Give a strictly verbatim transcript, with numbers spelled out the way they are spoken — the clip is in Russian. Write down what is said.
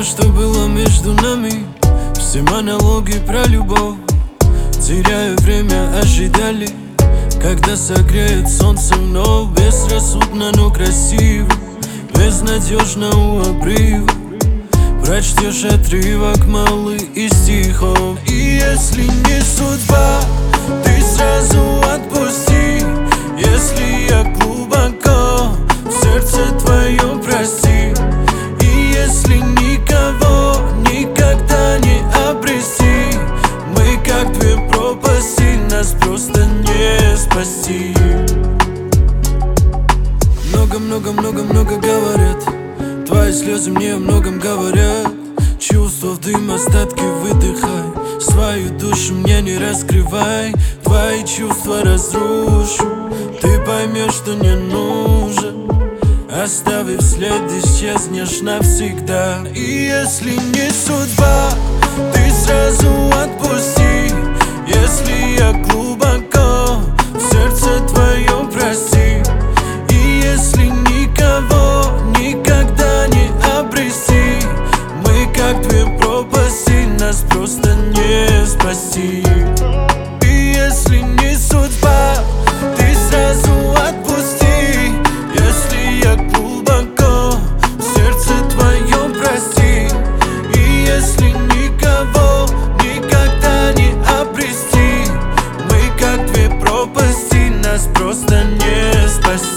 все, что было между нами, все монологи про любовь. Теряю время, ожидали, когда согреет солнце вновь. Безрассудно, но красиво, безнадежно у обрыва. Прочтешь отрывок, малый, из стихов. И если не судьба, ты сразу отпусти. Если я глубоко в сердце твоем, прости. И если никого никогда не обрести, мы как две пропасти, нас просто не спасти. Много-много-много-много говорят, твои слезы мне о многом говорят. Чувства в дым, остатки выдыхай, свою душу мне не раскрывай. Твои чувства разрушу, ты поймешь, что не нужен. Оставив след, исчезнешь навсегда. И если не судьба, ты сразу отпусти. Если я глубоко в сердце твоем, прости. И если никого никогда не обрести, мы как две пропасти, нас просто не спасти. И если не судьба, ты сразу отпусти. Если я глубоко в сердце твоем, прости. И если никого никогда не обрести, мы как две пропасти, нас просто не спасти.